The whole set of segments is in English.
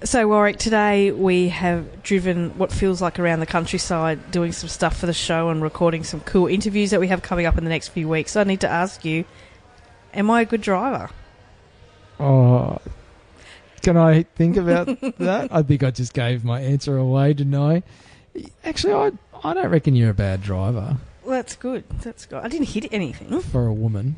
So, Warwick, today we have driven what feels like around the countryside doing some stuff for the show and recording some cool interviews that we have coming up in the next few weeks. So I need to ask you, am I a good driver? Oh, can I think about that? I think I just gave my answer away, didn't I? Actually, I don't reckon you're a bad driver. Well, that's good. That's good. I didn't hit anything. For a woman.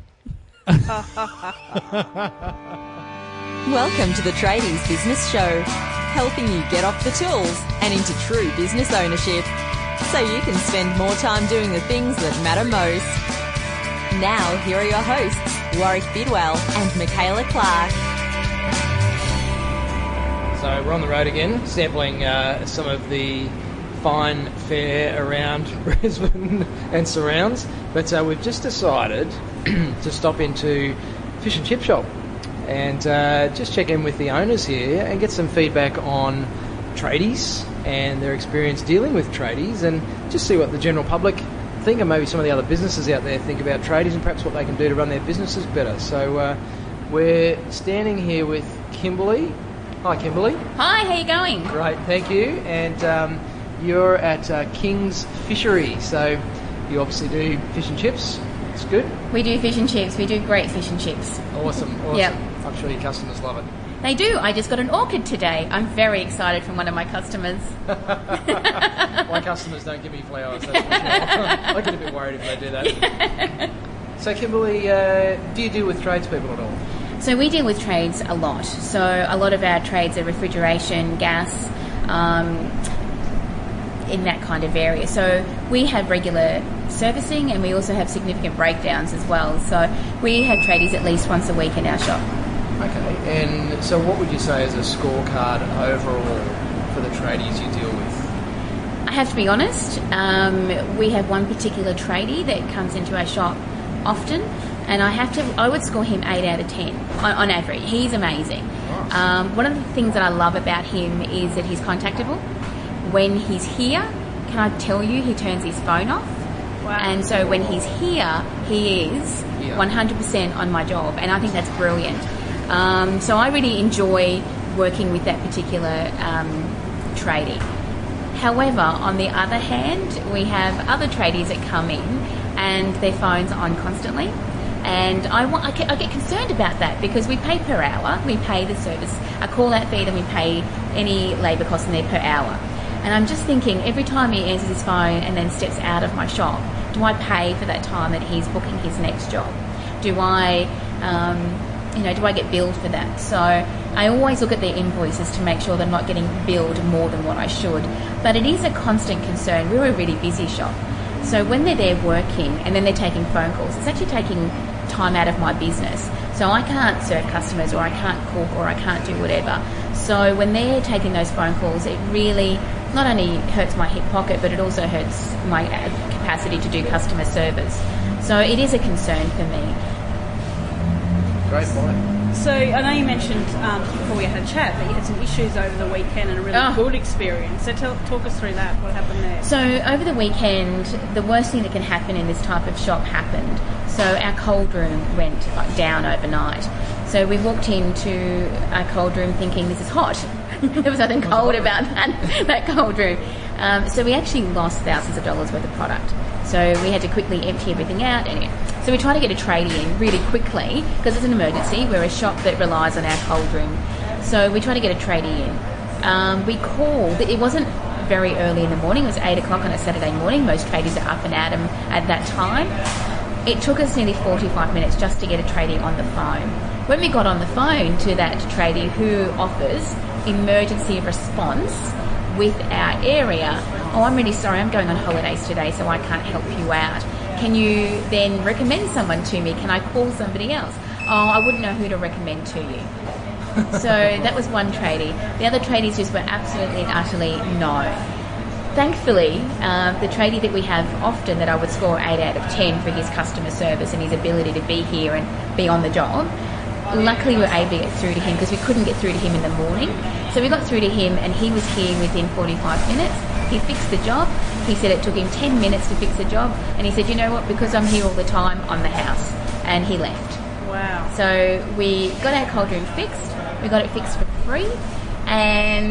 Welcome to the Tradies Business Show, helping you get off the tools and into true business ownership, so you can spend more time doing the things that matter most. Now, here are your hosts, Warwick Bidwell and Michaela Clark. So we're on the road again, sampling some of the fine fare around Brisbane and surrounds, but we've just decided to stop into Fish and Chip Shop and just check in with the owners here and get some feedback on tradies and their experience dealing with tradies, and just see what the general public think, and maybe some of the other businesses out there think about tradies and perhaps what they can do to run their businesses better. So we're standing here with Kimberly. Hi, Kimberly. Hi, how you going? Great, thank you. And you're at King's Fishery, so you obviously do fish and chips. It's good. We do fish and chips. We do great fish and chips. Awesome. Yep. I'm sure your customers love it. They do. I just got an orchid today. I'm very excited from one of my customers. My customers don't give me flowers, that's for sure. I get a bit worried if they do that. Yeah. So, Kimberly, do you deal with tradespeople at all? So we deal with trades a lot. So a lot of our trades are refrigeration, gas, in that kind of area. So we have regular servicing, and we also have significant breakdowns as well. So we have tradies at least once a week in our shop. Okay, and so what would you say is a scorecard overall for the tradies you deal with? I have to be honest, we have one particular tradie that comes into our shop often, and I would score him 8 out of 10 on average. He's amazing. Nice. One of the things that I love about him is that he's contactable. When he's here, can I tell you, he turns his phone off. Wow. And so when he's here, he is 100% on my job, and I think that's brilliant. So I really enjoy working with that particular tradie. However, on the other hand, we have other tradies that come in and their phones are on constantly. And I get concerned about that, because we pay per hour, we pay the service, a call-out fee, and we pay any labour costs in there per hour. And I'm just thinking, every time he answers his phone and then steps out of my shop, do I pay for that time that he's booking his next job? Do I get billed for that? So I always look at their invoices to make sure they're not getting billed more than what I should. But it is a constant concern. We're a really busy shop. So when they're there working and then they're taking phone calls, it's actually taking time out of my business. So I can't serve customers, or I can't cook, or I can't do whatever. So when they're taking those phone calls, it really not only hurts my hip pocket, but it also hurts my capacity to do customer service. So it is a concern for me. Great point. So I know you mentioned before we had a chat that you had some issues over the weekend and a really good experience. So talk us through that. What happened there? So over the weekend, the worst thing that can happen in this type of shop happened. So our cold room went down overnight. So we walked into our cold room thinking this is hot. There was nothing cold about that cold room. So we actually lost thousands of dollars worth of product. So we had to quickly empty everything out. Anyway, so we tried to get a tradie in really quickly, because it's an emergency. We're a shop that relies on our cold room. So we tried to get a tradie in. We called. It wasn't very early in the morning. It was 8 o'clock on a Saturday morning. Most tradies are up and at 'em at that time. It took us nearly 45 minutes just to get a tradie on the phone. When we got on the phone to that tradie who offers emergency response with our area, "Oh, I'm really sorry, I'm going on holidays today, so I can't help you out. Can you then recommend someone to me? Can I call somebody else?" "Oh, I wouldn't know who to recommend to you." So that was one tradie. The other tradies just were absolutely and utterly no. Thankfully, the tradie that we have often, that I would score 8 out of 10 for his customer service and his ability to be here and be on the job, luckily we were able to get through to him, because we couldn't get through to him in the morning. So we got through to him, and he was here within 45 minutes. He fixed the job. He said it took him 10 minutes to fix the job, and he said, "You know what, because I'm here all the time, I'm the house." And he left. Wow. So we got our cold room fixed. We got it fixed for free. And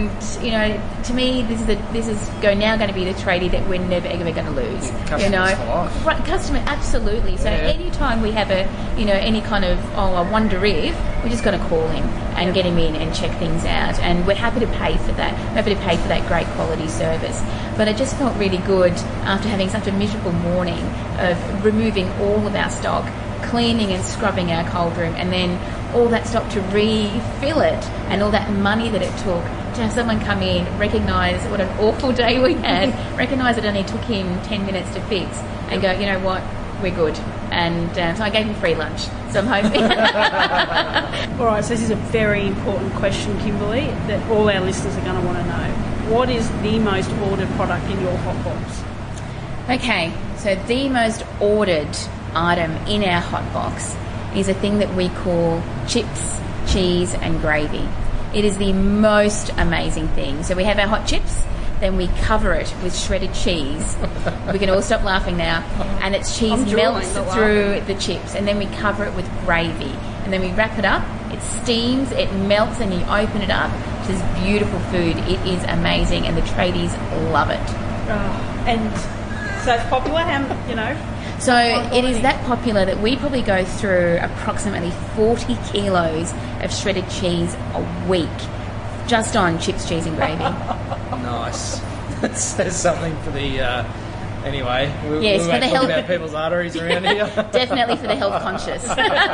And to me, this is now going to be the tradie that we're never ever going to lose. Customers for life. Right, customer, absolutely. So anytime we have any kind of I wonder if, we're just going to call him and get him in and check things out. And we're happy to pay for that. We're happy to pay for that great quality service. But I just felt really good after having such a miserable morning of removing all of our stock, cleaning and scrubbing our cold room, and then all that stock to refill it, and all that money that it took to have someone come in, recognise what an awful day we had, recognise it only took him 10 minutes to fix, and go, you know what, we're good. And so I gave him free lunch. So I'm hoping. All right, so this is a very important question, Kimberly, that all our listeners are going to want to know. What is the most ordered product in your hotbox? Okay, so the most ordered item in our hotbox is a thing that we call chips, cheese and gravy. It is the most amazing thing. So we have our hot chips, then we cover it with shredded cheese. We can all stop laughing now. And its cheese melts through the chips, and then we cover it with gravy. And then we wrap it up, it steams, it melts, and you open it up. It's this beautiful food. It is amazing, and the tradies love it. And so it's popular, So it is that popular that we probably go through approximately 40 kilos of shredded cheese a week just on chips, cheese and gravy. Nice. That says something for the... anyway, we yes, won't talk about people's arteries around here. Definitely for the health conscious.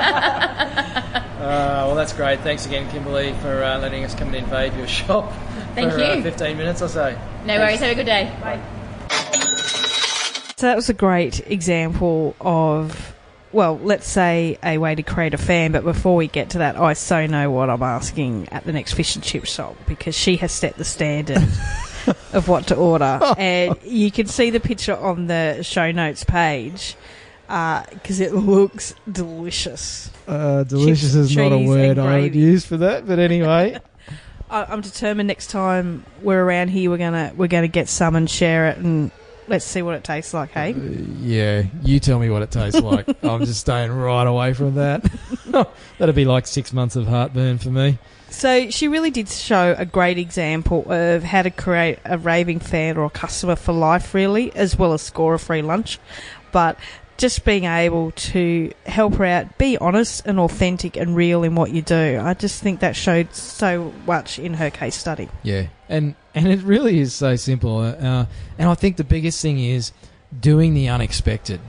Well, that's great. Thanks again, Kimberly, for letting us come and invade your shop. Thank you. 15 minutes or so. No worries. Have a good day. Bye. So that was a great example of, well, let's say a way to create a fan. But before we get to that, I so know what I'm asking at the next fish and chip shop, because she has set the standard of what to order. And you can see the picture on the show notes page because it looks delicious. Delicious Chips, is not a cheese word and I would gravy. use for that, but anyway. I'm determined next time we're around here we're gonna get some and share it, and let's see what it tastes like, hey? Yeah, you tell me what it tastes like. I'm just staying right away from that. That'd be like 6 months of heartburn for me. So she really did show a great example of how to create a raving fan or a customer for life, really, as well as score a free lunch. But just being able to help her out, be honest and authentic and real in what you do. I just think that showed so much in her case study. Yeah, and it really is so simple. And I think the biggest thing is doing the unexpected.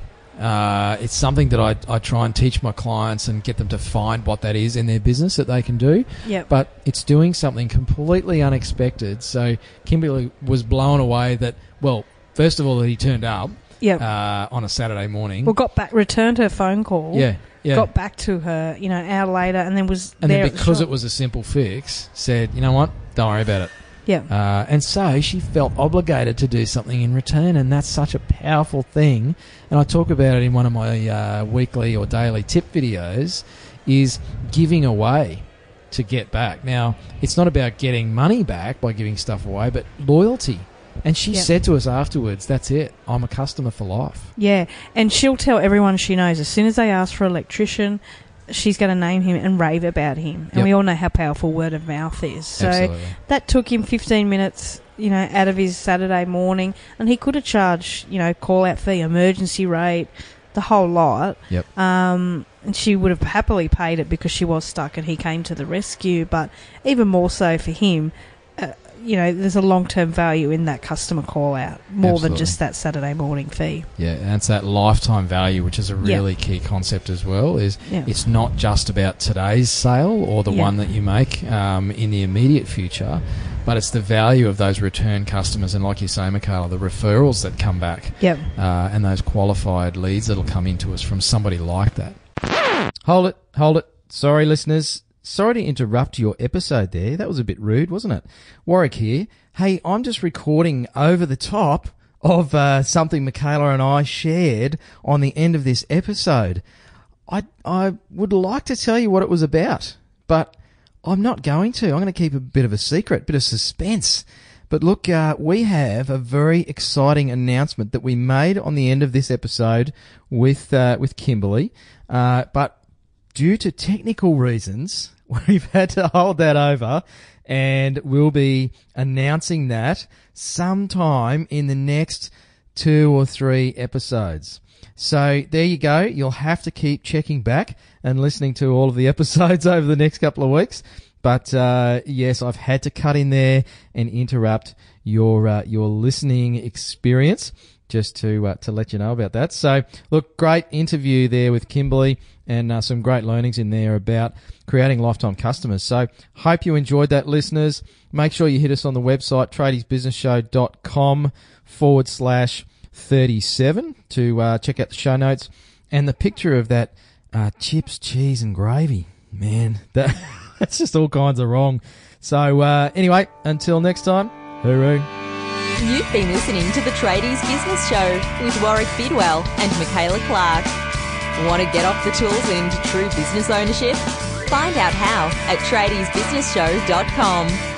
It's something that I try and teach my clients and get them to find what that is in their business that they can do. Yep. But it's doing something completely unexpected. So Kimberly was blown away that, well, first of all, that he turned up. Yeah. On a Saturday morning. Well, returned her phone call. Yeah. Got back to her, an hour later, and then was and there. And then because it was a simple fix, said, you know what, don't worry about it. Yeah. And so she felt obligated to do something in return, and that's such a powerful thing. And I talk about it in one of my weekly or daily tip videos, is giving away to get back. Now, it's not about getting money back by giving stuff away, but loyalty. And she said to us afterwards, that's it, I'm a customer for life. Yeah, and she'll tell everyone she knows, as soon as they ask for an electrician, she's going to name him and rave about him. And we all know how powerful word of mouth is. So Absolutely. That took him 15 minutes, out of his Saturday morning. And he could have charged, call-out fee, emergency rate, the whole lot. Yep. And she would have happily paid it because she was stuck and he came to the rescue. But even more so for him, there's a long-term value in that customer call-out, more than just that Saturday morning fee. Yeah, and it's that lifetime value, which is a really key concept as well, is it's not just about today's sale or the one that you make in the immediate future, but it's the value of those return customers and, like you say, Michaela, the referrals that come back and those qualified leads that'll come into us from somebody like that. Hold it. Sorry, listeners. Sorry to interrupt your episode there. That was a bit rude, wasn't it? Warwick here. Hey, I'm just recording over the top of something Michaela and I shared on the end of this episode. I would like to tell you what it was about, but I'm not going to. I'm going to keep a bit of a secret, bit of suspense. But look, we have a very exciting announcement that we made on the end of this episode with Kimberly, but due to technical reasons, we've had to hold that over and we'll be announcing that sometime in the next 2 or 3 episodes. So there you go. You'll have to keep checking back and listening to all of the episodes over the next couple of weeks. But yes, I've had to cut in there and interrupt your listening experience just to let you know about that. So look, great interview there with Kimberly, and some great learnings in there about creating lifetime customers. So hope you enjoyed that, listeners. Make sure you hit us on the website, tradiesbusinessshow.com/37 to check out the show notes and the picture of that chips, cheese and gravy. Man, that's just all kinds of wrong. So anyway, until next time, hooroo. You've been listening to the Tradies Business Show with Warwick Bidwell and Michaela Clark. Want to get off the tools and into true business ownership? Find out how at tradiesbusinessshow.com.